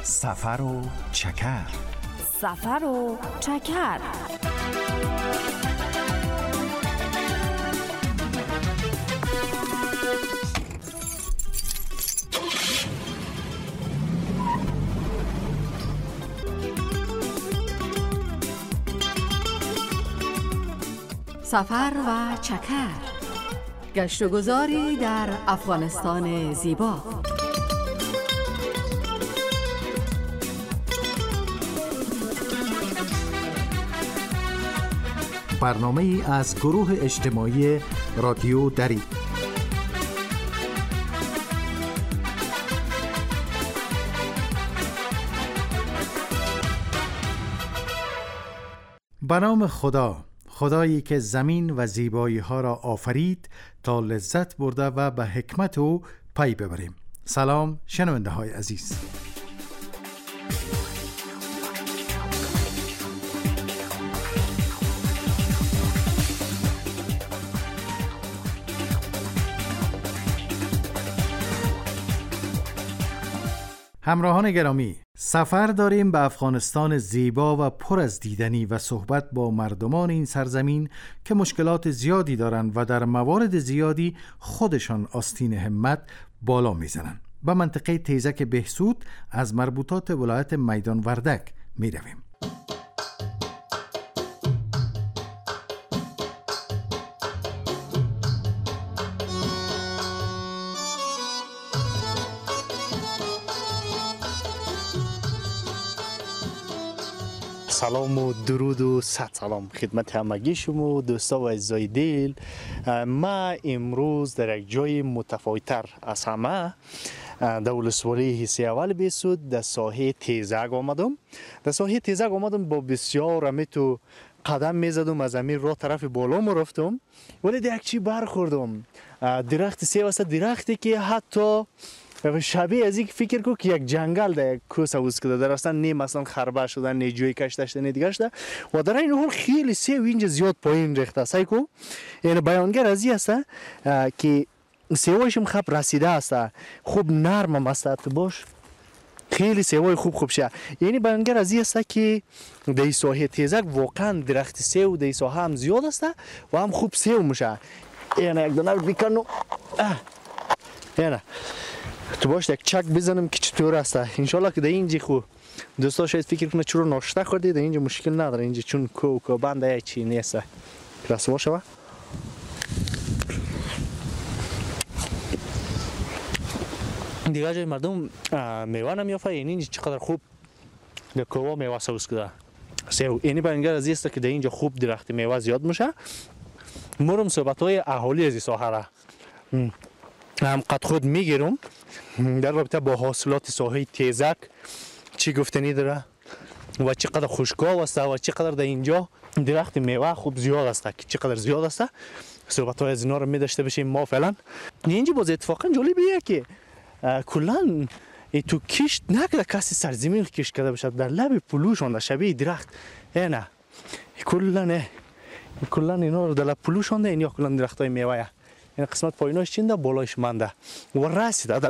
سفر و چکر. سفر و چکر. سفر و چکر، گشت و گذاری در افغانستان زیبا. برنامه ای از گروه اجتماعی رادیو دری. به نام خدا، خدایی که زمین و زیبایی ها را آفرید تا لذت برده و به حکمت او پی ببریم. سلام شنونده های عزیز. همراهان گرامی، سفر داریم به افغانستان زیبا و پر از دیدنی و صحبت با مردمان این سرزمین که مشکلات زیادی دارند و در موارد زیادی خودشان آستین همت بالا میزنند. به منطقه تیزک بهسود از مربوطات ولایت میدان وردک می رویم. سلام و درود و صد سلام خدمت همگی شما دوستا و عزیزای دل. ما امروز در یک جای متفاوت‌تر از همه در ولسوالی حصه اول بهسود در ساحه تیزک آمدم. در ساحه تیزک آمدم با بسیار امیتو قدم میزدم، از امیر راه طرف بالا ما رفتم، ولی در یک چی برخوردم. درخت سیب است، درختی که حتی شبیه از یک فکر کو که یک جنگل در یک کوس اوز کده، در اصلا نه مثلا خربه شده، نه جوی کشته شده، نه دیگه شده، و در این حال خیلی سیب اینجا زیاد پایین ریخته است. کو یعنی بیانگر از این است که سیبایش هم خوب رسیده است، خوب نرم است، باش خیلی سیبای خوب شه. یعنی بیانگر از این است که در ساحه تیزک واقعا درخت سیب در ساحه هم زیاد است و هم خوب سیب میشه. یعنی یک دونه بکنم، یعنی تو باش یک چک بزنم که چطور است. انشالله که در اینجا خو دوستا شاید فکر کنه چرا ناشته خوردی، در اینجا مشکل نداره، اینجا چون کو بنده چی نیست. رسوا شوه. دیگه جای مردم میوه نمیافه، یعنی اینجا چقدر خوب در کووا میوه سوس کده سیو. یعنی بیانگر از است که در اینجا خوب درخت میوه زیاد میشه. مرم صحبت های اهالی از این ساحه را هم قد خود میگیرم در رابطه با حاصلات ساحه تیزک چی گفتنی داره و چقدر خوشگاه است و چقدر در اینجا درخت میوه خوب زیاد است، که چقدر زیاد است. صحبت های از اینا رو می داشته باشیم ما فعلا. اینجا باز اتفاقا جالبیه که کلا تو کشت نکرده کسی سرزمین کشت کرده باشد، در لب پلوشان شبیه درخت. نه کلا اینا رو در لب پلوشان ده، اینیا کلا درخت های میوه. این قسمت پاییناش چینده، بالایش منده و رسیده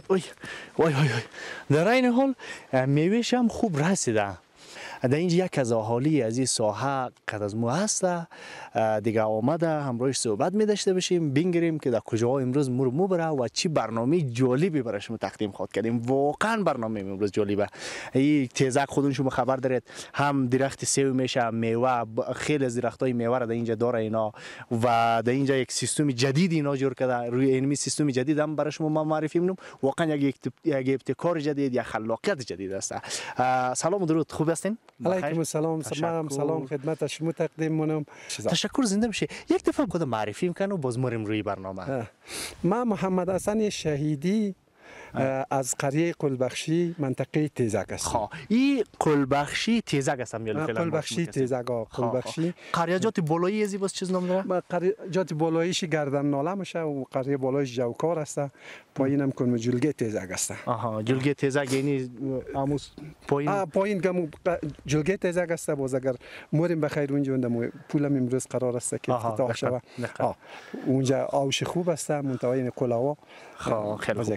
در این حال میوهش هم خوب رسیده. در اینجا یک از اهالی از این ساحه قد از ما هست دیگه آمده، همراهش صحبت می داشته باشیم، بینگریم که در کجا امروز مو بره و چی برنامه جالبی برای شما تقدیم خواهد کردیم. واقعا برنامه امروز جالبه. این تیزک خودون شما خبر دارید، هم درخت سیب میشه، میوه، خیلی از درختای میوه را در اینجا داره اینا، و در اینجا یک سیستم جدید اینا جور کرده. روی این سیستم جدید هم برای شما معرفی می‌کنم. واقعا یک ابتکار جدید، یک خلاقیت جدید است. سلام و درود، خوب هستین؟ علیکم السلام. سلام خدمت شما تقدیم منم. تشکر، زنده بشه. یک دفعه خود معرفی میکنم و باز مریم روی برنامه. من محمد حسن شهیدی از قریه قلبخشی منطقه تیزک هستم. این قلبخشی تیزک هستم یا فعلا؟ قلبخشی تیزک قلبخشی. قریه‌جات بالایی ازی باز چیز نام داره؟ قریه‌جات بالاییش گردن ناله میشه و قریه بالایش جوکار است. پایینم کنم جلگه تیزک است. جلگه تیزک یعنی اموس پایین گم جلگه تیزک است. باز اگر موریم بخیر اونجا اندم پولم امروز قرار است که افتتاح شود. اونجا آوش خوب است، منطقه قلاوا. خیلی خوب.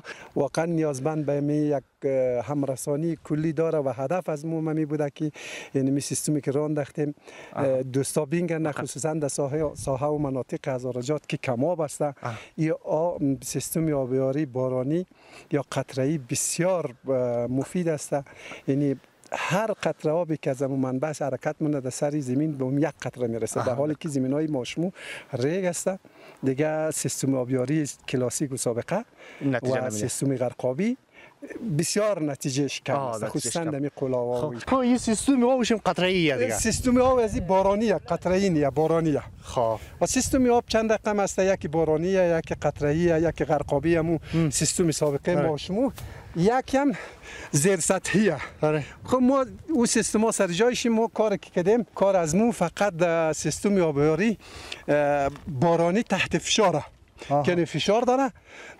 واقعا نیازمند به یک همرسانی کلی داره و هدف از ما می بوده که یعنی می سیستمی که راه انداختیم دوستا بینگن، خصوصا در ساحه و مناطق هزارجات که کم آب است. این سیستم آبیاری بارانی یا قطره‌ای بسیار مفید است. یعنی هر قطره آبی که از منبع حرکت مونده در سر زمین به اون یک قطره میرسه، در حالی که زمین‌های ماشمو ریگ است. دیگه سیستم آبیاری کلاسیک و سابقه و سیستم غرقابی بسیار نتیجهش کم است، خصوصا در قلاوها. خب این سیستم آب وشم قطره‌ایه دیگه. سیستم آب از بارانیه، قطره‌ای نه، بارانیه. خب و سیستم آب چند رقم است، یکی بارانیه، یکی قطره‌ایه، یکی غرقابی. همو سیستم سابقه ماشمو یکم زیر سطحیه. خب ما اون سیستم ها سر جایش ما کار که کردیم، کار از مو فقط سیستم آبیاری بارانی تحت فشاره، که فشار داره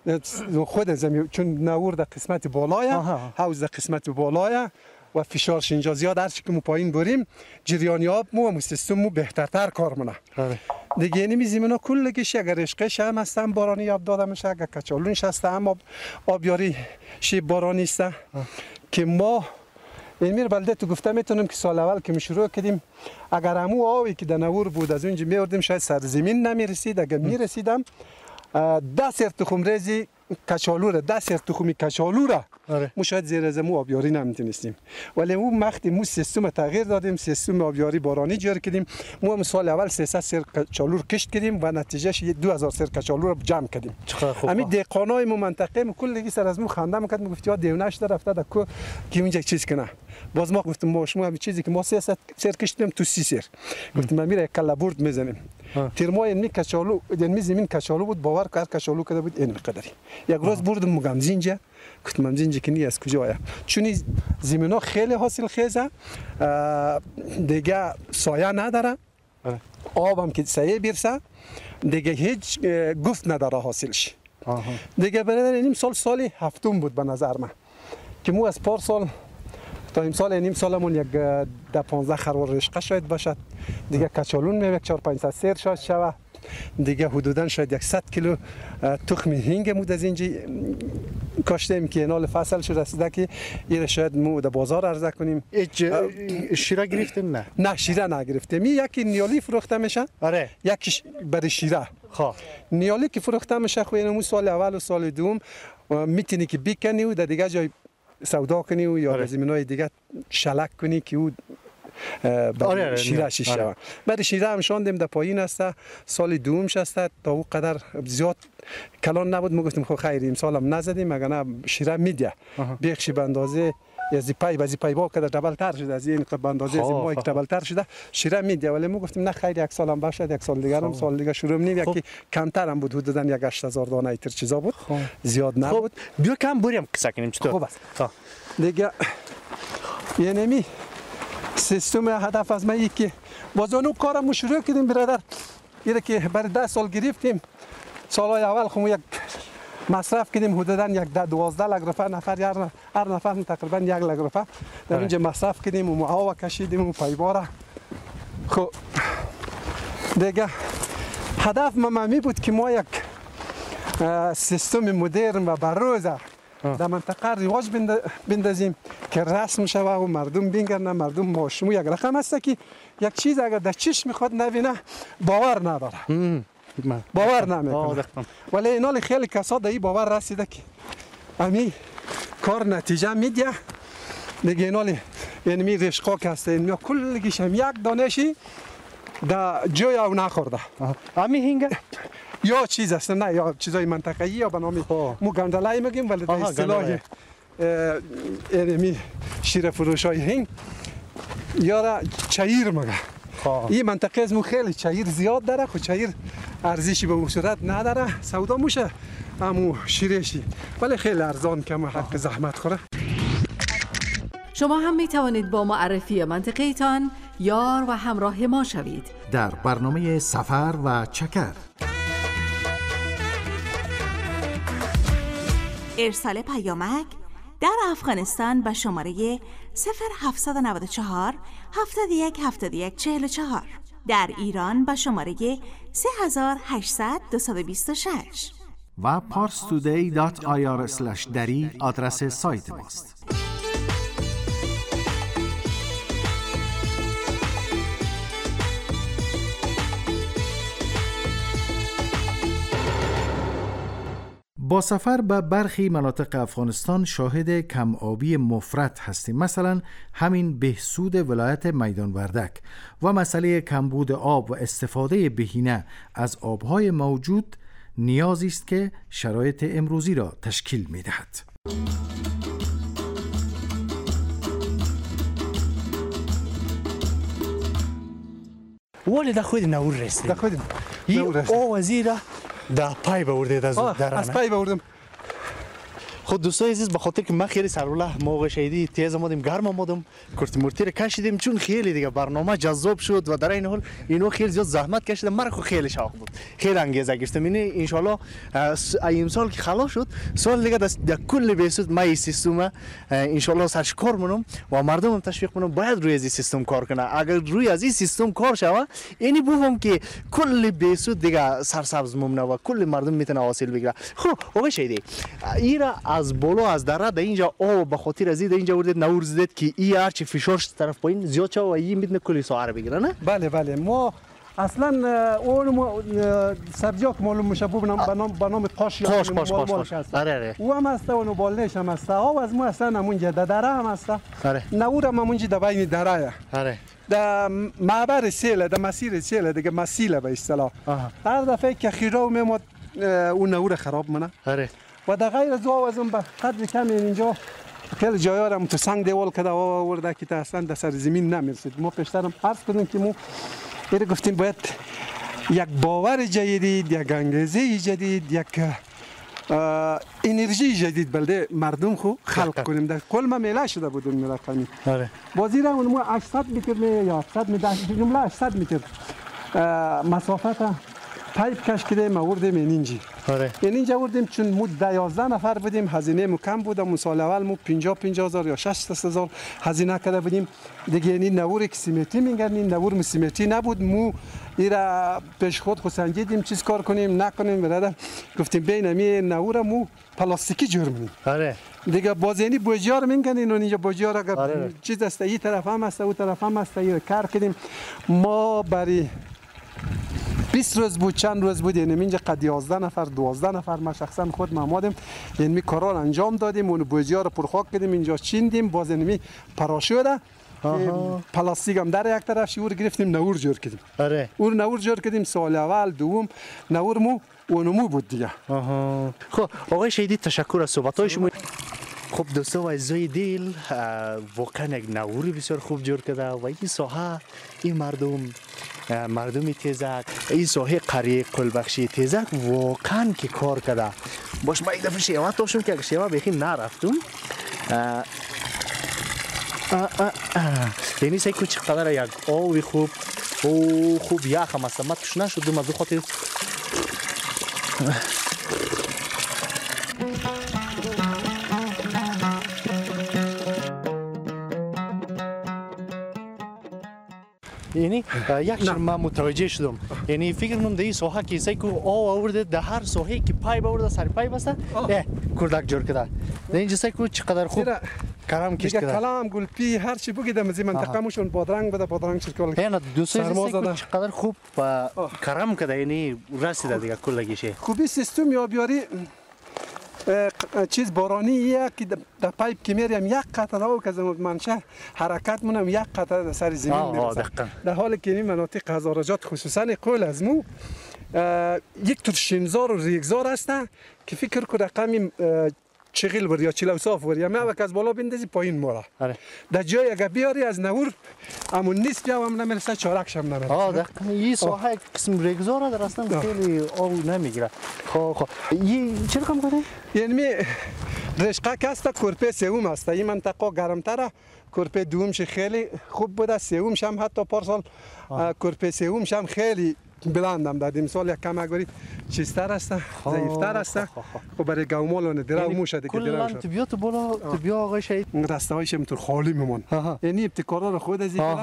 خود زمین، چون نور در قسمت بالایه، حوض در قسمت بالایه و فشارش اینجا زیاد، هر چی که ما پایین بریم جریان آب مو سیستم مو بهترتر کار مونه. دیگه یعنی زمین ها کلگیش اگر عشقش هم هست هم بارانی آب داده میشه، اگر کچالونش هست هم آبیاری شی بارانی است. که ما امیر بلده تو گفته میتونم که سال اول که شروع کردیم اگر همو آبی که در نور بود از اونجا میوردیم شاید سر زمین نمیرسید، اگر میرسیدم 10 سر تخم ریزی کچالو را، 10 سر تخمی کچالو را ما شاید زیر از مو آبیاری نمیتونستیم. ولی اون وقتی مو سیستم تغییر دادیم، سیستم آبیاری بارانی جاری کردیم، ما هم سال اول 300 سر کچالو رو کشت کردیم و نتیجهش 2000 سر کچالو رو جمع کردیم. همین دهقانای مو منطقه مو کلگی سر از مو خنده میکرد، میگفت یا دیونش در رفته در کو که اینجا چیز کنه. باز ما گفتم ما شما همین چیزی که ما 300 سر کشتیم تو 30 سر، گفتم ما میره کلا برد میزنیم. ترمای می کچالو یعنی زمین کچالو بود، باور کار کچالو کرده بود این قدری. یک روز بردم مگم زینجا، گفتم زینجا که نی از کجا آیا، چون زمینا خیلی حاصل خیزه، دیگه سایه نداره، آبم که سایه بیرسه دیگه هیچ گفت نداره حاصلش. دیگه برادر این سال هفتم بود به نظر من که مو از پارسال تا این سالمون یک 15 خروار رشقه شاید باشد. دیگه کچالون میوه 400-500 سر شاید شوه. دیگه حدوداً شاید 100 کیلو تخم هینگ مود از اینجا کاشتیم که نال فصل شده رسیده که این شاید مو در بازار عرضه کنیم. شیره گرفتیم؟ نه شیره نگرفتیم. یکی نیالی فروخته میشه، یکی برای شیره. خب نیالی که فروخته میشه خو اینو سال اول و سال دوم میتونی که بکنی و در دیگه جای سودا کنی و یا زمینای دیگه شلک کنی که او شیره شیشه. بعد شیره هم شاندیم در پایین است، سال دومش است تا او قدر زیاد کلان نبود. ما گفتیم خب خیر امسال هم نزدیم، مگر نه شیره میده بیخشی به اندازه از پای با که دبل تر شده، از این به اندازه از ما یک دبل تر شده شیره میده. ولی ما گفتیم نه خیر یک سال هم باشه، یک سال دیگه هم سال دیگه شروع کنیم. یکی کمتر هم بود، حدودا 8000 دانه ایتر چیزا بود، زیاد نبود. بیا کم بریم قصه کنیم چطور؟ خوب است دیگه. یعنی می سیستم هدف از ما ای که بازانو کارمو شروع کردیم برادر. ایره که برای 10 سال گرفتیم، سالهای اول خو یک مصرف کردیم حدودا یک 12 لک روپیه نفر، هر نفر تقریبا 1 لک روپیه در اینجا مصرف کردیم و آب کشیدیم و پایباره. خب دیگه هدف ما می بود که ما یک سیستم مدرن و بروزه در منطقه رواج بندازیم که رسم شوه و مردم بینگرن. مردم ماشمو یک رقم است که یک چیز اگر در چشم میخواد نبینه باور نداره، باور نمیکنه. ولی اینال خیلی کسا در این باور رسیده که امی کار نتیجه میده. دیگه اینال یعنی رشقا که هسته این کلگیش هم یک دانشی در جای او نخورده. امی هینگه یا چیز است، نه یا چیزای منطقه‌ای یا به نام مو گندلای میگیم، ولی در اصطلاح یعنی شیر فروشای هنگ یا چایر میگه. این منطقه از مو خیلی چایر زیاد داره، خو چایر ارزشی به اون صورت نداره، سودا موشه امو شیرشی، ولی خیلی ارزان کم حق زحمت خوره. شما هم می توانید با معرفی منطقه ایتان یار و همراه ما شوید در برنامه سفر و چکر. ارسال پیامک در افغانستان به شماره 0794 71 71 44، در ایران به شماره 3800 226 و parstoday.ir/dari آدرس سایت ماست. با سفر به برخی مناطق افغانستان شاهد کم آبی مفرط هستیم. مثلا همین بهسود ولایت میدان وردک و مسئله کمبود آب و استفاده بهینه از آبهای موجود نیازی است که شرایط امروزی را تشکیل می دهد. ولی در خود نور رسید. در خود نور رسید. او وزیره در پای بردید از درانه. از پای بردم. خود دوستای عزیز، به خاطر که ما خیلی سرولح موقع شهیدی تیز آمدیم، گرم آمدیم، کرتی مرتی رو کشیدیم، چون خیلی دیگه برنامه جذاب شد و در این حال اینو خیلی زیاد زحمت کشیدم. مرا خیلی شوق بود، خیلی انگیزه گرفتم. یعنی ان شاء الله این سال که خلاص شد، سال دیگه در کل بهسود ما این سیستم ان شاء الله سرش کار منم و مردم هم تشویق منم باید روی از این سیستم کار کنه. اگر روی از این سیستم کار شوه، یعنی بفهم که کل بهسود دیگه سرسبز ممنه و کل مردم میتونه حاصل بگیره. خب آقای شهیدی، ایرا از بالا از دره در اینجا آب به خاطر از اینجا وردید نور زدید که این هرچی فشارش طرف پایین زیاد شد و این میتونه کلی ساعت بگیره. نه بله بله، ما اصلا اون سبزی‌ها که معلوم میشه به نام قاش یا قاش. آره او هم هست و بالنش هم هست. آب از ما اصلا همونجا در دره هم هست. آره نور هم همونجا در بین دره. آره در معبر سیل، در مسیر سیل دیگه، مسیله به اصطلاح. هر دفعه که خیرا میمد اون نور خراب منه. آره و در غیر از او به قدر کم اینجا خیلی جایا را تو سنگ دیوال کده آورده که اصلا در سر زمین نمیرسید. ما پیشترم عرض کردیم که ما ایره گفتیم باید یک باور جدید، یک انگیزه جدید، یک انرژی جدید بلده مردم خو خلق کنیم. در کل ما میله شده بودیم میرقمی. آره بازی را اون 800 متر یا 800 متر جمله 800 متر مسافت پایپ کش کردیم آوردیم اینجی. آره اینجا آوردیم چون مو 11 نفر بودیم، هزینه مو کم بود. مو سال اول مو 50,000 یا 60,000 هزینه کرده بودیم دیگه. این نور که سیمتی میگن، این نور سیمتی نبود. مو ایرا پیش خود سنجیدیم چیز کار کنیم نکنیم. برادر گفتیم بین می نور مو پلاستیکی جور کنیم. آره دیگه بازینی بوجیار میگن اینو اینجا بوجیار اگر چیز است این طرف هم است او طرف هم است کار کردیم. ما برای 20 روز بود، چند روز بود، یعنی اینجا قد 11 نفر 12 نفر ما شخصا خود آمدیم، یعنی کارا انجام دادیم. اون بوجیا رو پرخاک کردیم، اینجا چیندیم، باز اینمی پراشوده پلاستیک هم در یک طرف شور گرفتیم، نور جور کردیم. آره اون نور جور کردیم. سال اول دوم نورمو اونمو بود دیگه. خب آقای شهیدی تشکر از صحبت‌های شما. خب دوستان و عزیزای دل، واقعا یک نوری بسیار خوب جور کرده و این ساحه، این مردم تیزک، این ساحه قریه قلبخشی تیزک واقعا که کار کرده. باش ما این دفعه شیوه داشتم که اگر شیوه بخی نرفتم، یعنی سعی کنم چقدر یک آوی خوب یخ هم است. ما توش نشدم از خاطر یعنی یک چیز من متوجه شدم، یعنی فکر کنم در این ساحه که سعی کنم آورده در هر ساحه که پای آورده سر پای بسته کردک جور کرده. در اینجا سعی کنم چقدر خوب کلام کش کرده. کلام گلپی هر چی بگیدم از این منطقه موشون بادرنگ بده، بادرنگ چرکول. یعنی دوستان چقدر خوب کلام کرده، یعنی رسیده دیگه کلگیشه. خوبی سیستم یابیاری چیز بارانیه که در پایپ که میریم یک قطره او که منشه حرکت مونم یک قطره در سر زمین میرسه. در حالی که این مناطق هزارجات خصوصا قول از مو یک تور شینزار و ریگزار هستن که فکر کنم رقمی چغیل ور یا چلوصاف ور یا ما که از بالا بندازی پایین مورا. در جای اگه بیاری از نور همون نیست یا هم نمیرسه، چارکش هم نمیرسه. این ساحه قسم ریگزار در اصلا خیلی آب نمیگیره. خب این چه رقم کنه؟ یعنی رشقه که است کرپه سوم است. این منطقه گرمتره، کرپه دومش خیلی خوب بوده، سومش هم حتی پارسال کرپه سومش هم خیلی بلندم دادیم. سال یک کم اگری چیزتر است، ضعیفتر است. خب برای گومالون درو موشه دیگه درو شد. تو بیا تو بالا تو بیا آقای شهید. رسته هایش همینطور خالی میمون. یعنی ابتکارا رو خود از این کردم.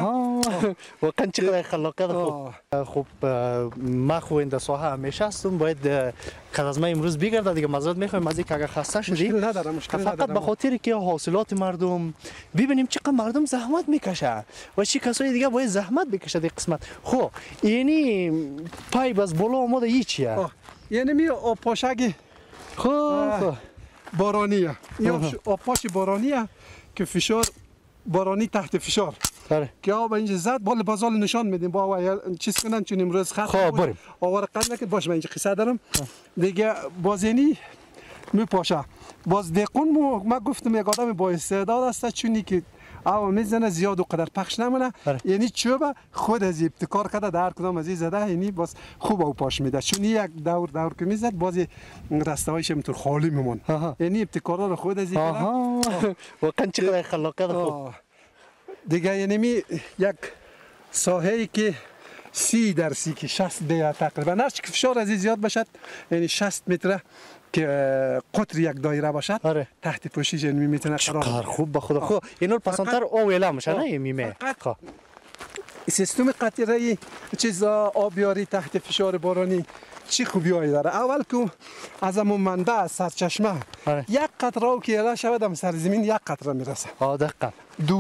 واقعا چقدر خلاقیت خوب. خب ما خو این ساحه همیشه هستم، باید قد از ما امروز بگرده دیگه. معذرت میخوایم از اینکه اگه خسته شدی. مشکل نداره، فقط به خاطر که حاصلات مردم ببینیم چقدر مردم زحمت میکشه و چی کسای دیگه باید زحمت بکشه در قسمت. خب یعنی پایپ از بالا آماده ای چیه؟ یعنی می آب پاشگی خب بارانیه. این آب پاش بارانیه که فشار بارانی تحت فشار که آب اینجا زد بالا بازال نشان میدیم با چیز کنن چون امروز خط خب بریم آوار قد نکرد. باش من اینجا قصه دارم دیگه. بازینی میپاشه باز دقون ما گفتم یک آدم با استعداد است چونی که او میزنه زیاد و قدر پخش نمونه. یعنی چوب خود از ابتکار کرده در کدام از این زده، یعنی باز خوب او پاش میده چون یک دور که میزد باز رسته هایش همینطور خالی میمون. یعنی ابتکارا رو خود از این کرده. واقعا چقدر خلاقیت خوب دیگه. یعنی یک ساحه‌ای که 30 در 30 که 60 دیگه تقریبا هرچی که فشار از زیاد باشد، یعنی 60 متر که قطر یک دایره باشد تحت پوشش یعنی میتونه قرار خوب به خدا. خب اینو پسندتر اویلا میشه نه میمه. خب سیستم قطره چیز آبیاری تحت فشار بارانی چی خوبیایی داره؟ اول که از همون منبع سرچشمه یک قطره که اله شود هم سرزمین یک قطره میرسه. دقیقاً.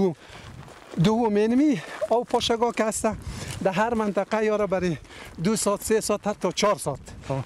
دوم اینمی او پاشگاه که هسته در هر منطقه یاره برای 2 ساعت 3 ساعت حتی 4 ساعت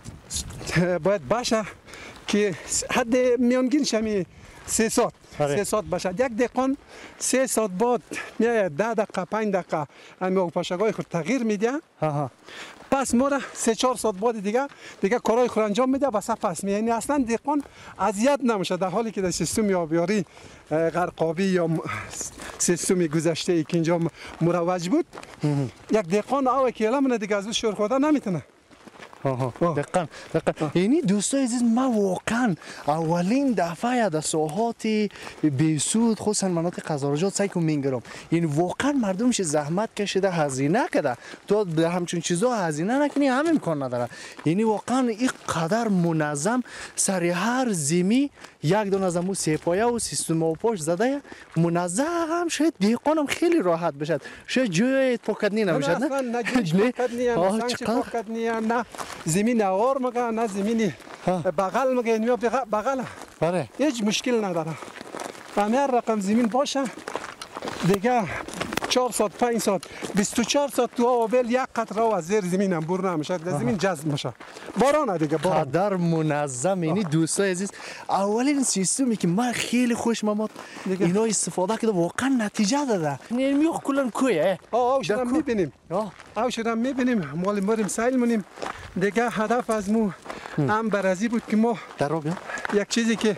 باید باشه که حد میانگین شمی 3 ساعت 3 ساعت باشه. یک دقیقه 3 ساعت بعد میاد 10 دقیقه 5 دقیقه امی او پاشگاه خود تغییر میده. پس ما را 3-4 ساعت بعد دیگه کارهای خود انجام میده بس پس می. یعنی اصلا دقیقاً اذیت نمیشه در حالی که در سیستم آبیاری غرقابی یا سیستم گذشته ای که اینجا مروج بود یک دقیقاً او که الان دیگه از شور خدا نمیتونه. دقیقاً. یعنی دوستای عزیز ما واقعا اولین دفعه در ساحات بیسود خصوصا مناطق قزارجات سعی کنم میگیرم. این واقعا مردمش زحمت کشیده هزینه کرده تو به همچون چیزا هزینه نکنی هم امکان نداره. یعنی واقعا این قدر منظم سر هر زمین یک دونه از مو سپایه و سیستم آبپاش زده منظم شد دقیقاً هم خیلی راحت بشد. شاید جای پاکدنی نمیشد نه نه جای پاکدنی نه زمین آور مگه نه زمین بغل مگه اینو بغل هیچ مشکل نداره. همه رقم زمین باشه دیگه 4 ساعت 5 ساعت 24 ساعت تو آبل یک قطره از زیر زمین هم بر نمیشه در زمین جذب میشه. باران دیگه باران قدر منظم. یعنی دوستای عزیز اولین سیستمی که من خیلی خوشم آمد اینا استفاده کرده واقعا نتیجه داده. یعنی میخ کلن کویه شدم میبینیم شدم میبینیم مال مریم سیل مونیم دیگه. هدف از مو هم برازی بود که ما در آب یک چیزی که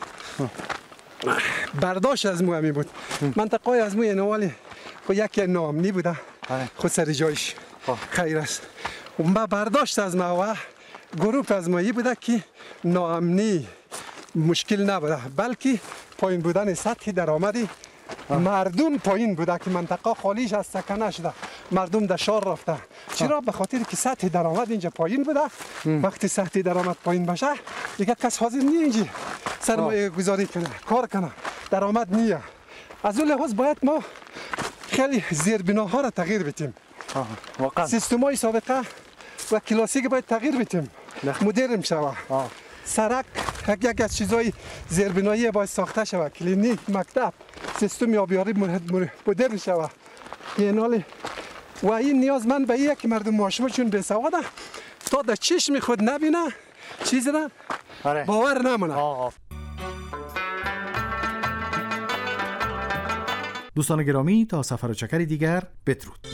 برداشت از مو همی بود منطقه از مو نوالی خب یکی نامنی بوده خود سر جایش خیر است. ما برداشت از ما و گروه از مایی بوده که نامنی مشکل نبوده بلکه پایین بودن سطح درآمدی مردم پایین بوده که منطقه خالیش از سکنه شده. مردم در شار رفته. چرا؟ به خاطر که سطح درآمد اینجا پایین بوده. وقتی سطح درآمد پایین باشه دیگه کس حاضر نیست اینجا سرمایه گذاری کنه کار کنه. درآمد نیه. از اون لحاظ باید ما خیلی زیربناها را تغییر بدیم. سیستم‌های سابقه و کلاسیک باید تغییر بدیم. مدرن شود. سرک یک از چیزای زیربنایی باید ساخته شود. کلینیک، مکتب، سیستم آبیاری مدرن شود. و این نیازمند به اینه که مردم معاشمه چون بی‌سواده تا در چشم خود نبینه چیزی را باور نمونه. دوستان گرامی تا سفر و چکری دیگر بدرود.